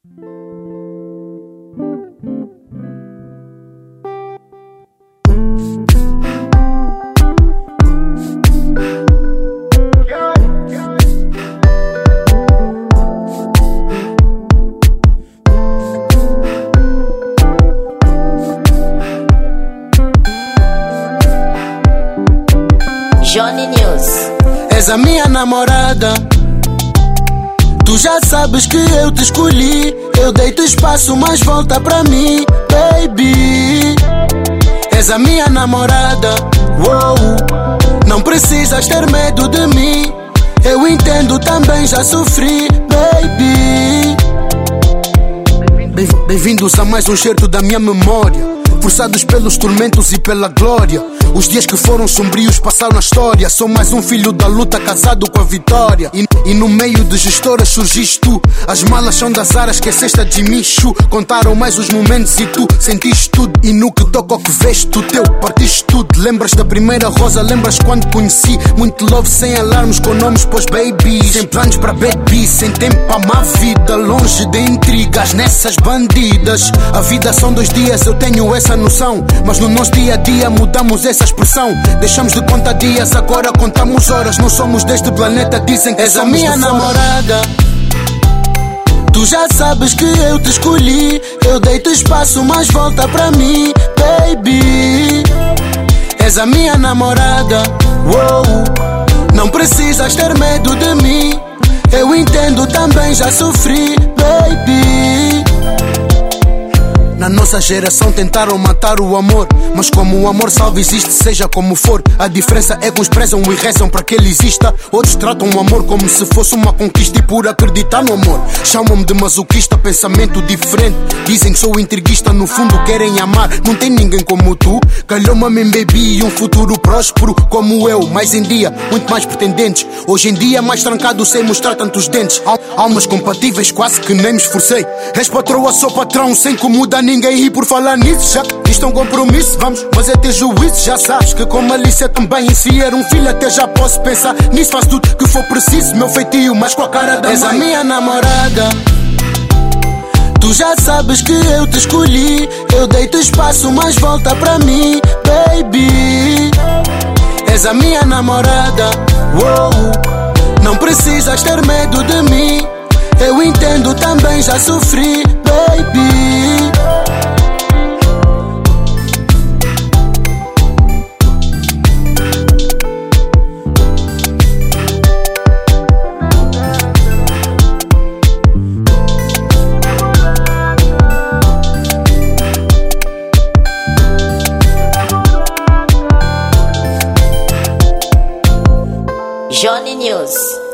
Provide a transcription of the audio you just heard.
Johnny News. És a minha namorada. Tu já sabes que eu te escolhi. Eu dei-te espaço, mas volta pra mim, baby. És a minha namorada. Uou. Não precisas ter medo de mim. Eu entendo, também já sofri, baby. Bem-vindos a mais um certo da minha memória. Forçados pelos tormentos e pela glória. Os dias que foram sombrios passaram na história. Sou mais um filho da luta, casado com a vitória. E no meio de gestoras surgiste tu. As malas são das aras, esqueceste a de Michu. Contaram mais os momentos e tu sentiste tudo. E no que toca ao que veste, o teu partiste tudo. Lembras da primeira rosa, lembras quando conheci. Muito love sem alarmes, com nomes pós babies. Sem planos para baby, sem tempo para má vida. Longe de intrigas nessas bandidas. A vida são 2 dias, eu tenho essa noção. Mas no nosso dia a dia mudamos essa expressão. Deixamos de contar dias, agora contamos horas. Não somos deste planeta, dizem que és a minha namorada. Tu já sabes que eu te escolhi. Eu dei-te espaço, mas volta pra mim, baby. És a minha namorada. Uou. Não precisas ter medo de mim. Eu entendo, também já sofri, baby. Na nossa geração tentaram matar o amor, mas como o amor salva existe, seja como for. A diferença é que uns prezam e rezam para que ele exista. Outros tratam o amor como se fosse uma conquista. E por acreditar no amor chamam-me de masoquista, pensamento diferente. Dizem que sou intriguista, no fundo querem amar. Não tem ninguém como tu. Calhou-me a mim, baby, e um futuro próspero como eu. Mais em dia, muito mais pretendentes. Hoje em dia mais trancado sem mostrar tantos dentes. Almas compatíveis, quase que nem me esforcei. És patroa, sou patrão, sem comodar ninguém. E por falar nisso, já que isto é um compromisso, vamos, mas é ter juízo. Já sabes que com malícia também, e se er um filho até já posso pensar nisso. Faço tudo que for preciso, meu feitio, mas com a cara da mãe. És a minha namorada. Tu já sabes que eu te escolhi. Eu dei-te espaço, mas volta pra mim, baby. És a minha namorada. Uou. Não precisas ter medo de mim. Eu entendo, também já sofri, baby. Johnny News.